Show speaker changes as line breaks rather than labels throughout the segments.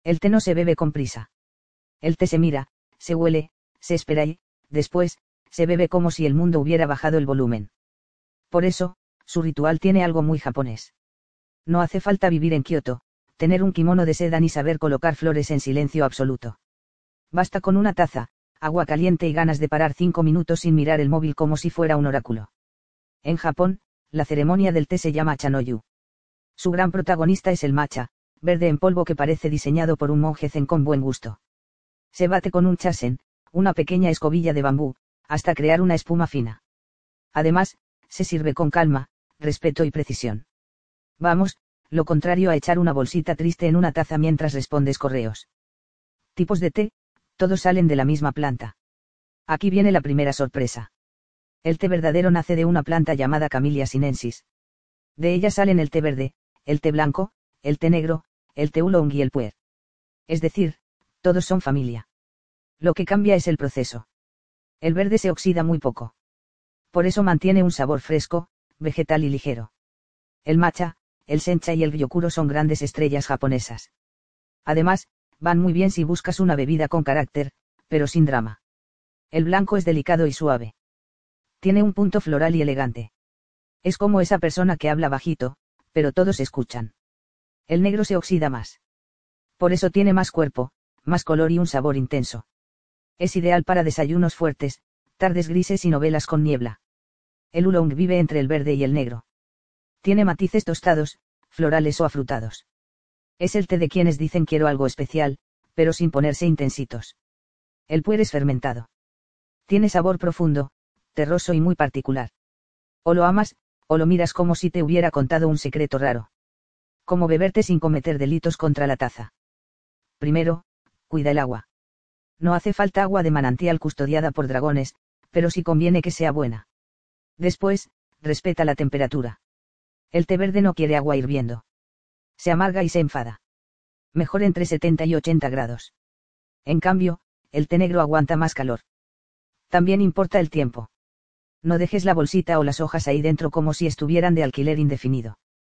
El té no se bebe con prisa. El té se mira, se huele, se espera y, después, se bebe como si el mundo hubiera bajado el volumen. Por eso, su ritual tiene algo muy japonés. No hace falta vivir en Kioto, tener un kimono de seda ni saber colocar flores en silencio absoluto. Basta con una taza, agua caliente y ganas de parar 5 minutos sin mirar el móvil como si fuera un oráculo. En Japón, la ceremonia del té se llama chanoyu. Su gran protagonista es el matcha, verde en polvo que parece diseñado por un monje zen con buen gusto. Se bate con un chasen, una pequeña escobilla de bambú, hasta crear una espuma fina. Además, se sirve con calma, respeto y precisión. Vamos, lo contrario a echar una bolsita triste en una taza mientras respondes correos. Tipos de té, todos salen de la misma planta. Aquí viene la primera sorpresa. El té verdadero nace de una planta llamada Camellia sinensis. De ella salen el té verde, el té blanco, el té negro, el té oolong y el puer. Es decir, todos son familia. Lo que cambia es el proceso. El verde se oxida muy poco. Por eso mantiene un sabor fresco, vegetal y ligero. El matcha, el sencha y el gyokuro son grandes estrellas japonesas. Además, van muy bien si buscas una bebida con carácter, pero sin drama. El blanco es delicado y suave. Tiene un punto floral y elegante. Es como esa persona que habla bajito, pero todos escuchan. El negro se oxida más. Por eso tiene más cuerpo, más color y un sabor intenso. Es ideal para desayunos fuertes, tardes grises y novelas con niebla. El oolong vive entre el verde y el negro. Tiene matices tostados, florales o afrutados. Es el té de quienes dicen quiero algo especial, pero sin ponerse intensitos. El puer es fermentado. Tiene sabor profundo, terroso y muy particular. O lo amas, o lo miras como si te hubiera contado un secreto raro. Como beberte sin cometer delitos contra la taza. Primero, cuida el agua. No hace falta agua de manantial custodiada por dragones, pero sí conviene que sea buena. Después, respeta la temperatura. El té verde no quiere agua hirviendo. Se amarga y se enfada. Mejor entre 70 y 80 grados. En cambio, el té negro aguanta más calor. También importa el tiempo. No dejes la bolsita o las hojas ahí dentro como si estuvieran de alquiler indefinido.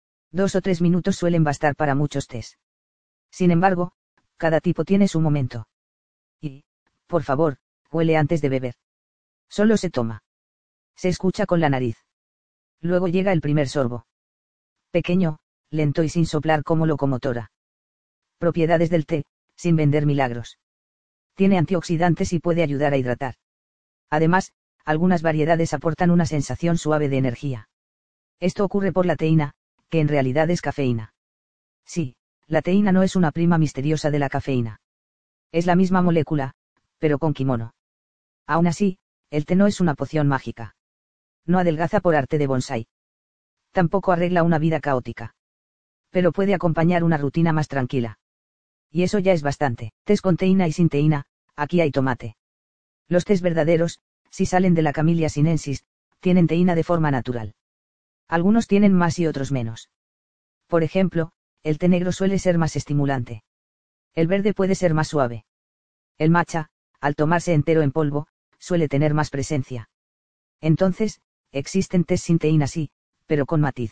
2 o 3 minutos suelen bastar para muchos tés. Sin embargo, cada tipo tiene su momento. Y, por favor, huele antes de beber. Solo se toma. Se escucha con la nariz. Luego llega el primer sorbo. Pequeño, lento y sin soplar como locomotora. Propiedades del té, sin vender milagros. Tiene antioxidantes y puede ayudar a hidratar. Además, algunas variedades aportan una sensación suave de energía. Esto ocurre por la teína, que en realidad es cafeína. Sí, la teína no es una prima misteriosa de la cafeína. Es la misma molécula, pero con kimono. Aún así, el té no es una poción mágica. No adelgaza por arte de bonsái. Tampoco arregla una vida caótica. Pero puede acompañar una rutina más tranquila. Y eso ya es bastante. Tés con teína y sin teína, aquí hay tomate. Los tés verdaderos, si salen de la Camellia sinensis, tienen teína de forma natural. Algunos tienen más y otros menos. Por ejemplo, el té negro suele ser más estimulante. El verde puede ser más suave. El matcha, al tomarse entero en polvo, suele tener más presencia. Entonces, existen tés sin teína sí, pero con matiz.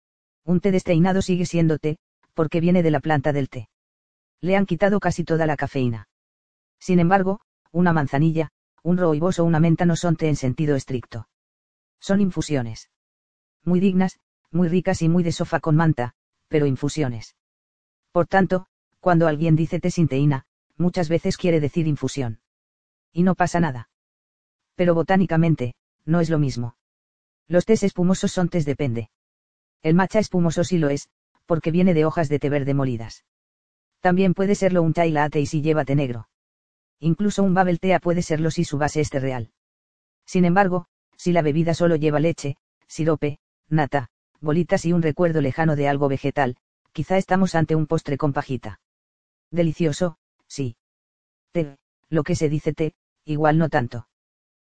Un té desteinado sigue siendo té, porque viene de la planta del té. Le han quitado casi toda la cafeína. Sin embargo, una manzanilla, un rooibos o una menta no son té en sentido estricto. Son infusiones. Muy dignas, muy ricas y muy de sofá con manta, pero infusiones. Por tanto, cuando alguien dice té sin teína, muchas veces quiere decir infusión. Y no pasa nada. Pero botánicamente, no es lo mismo. Los tés espumosos son tés depende. El matcha espumoso sí lo es, porque viene de hojas de té verde molidas. También puede serlo un chai latte y si lleva té negro. Incluso un bubble tea puede serlo si su base es té real. Sin embargo, si la bebida solo lleva leche, sirope, nata, bolitas y un recuerdo lejano de algo vegetal, quizá estamos ante un postre con pajita. Delicioso, sí. Té, lo que se dice té, igual no tanto.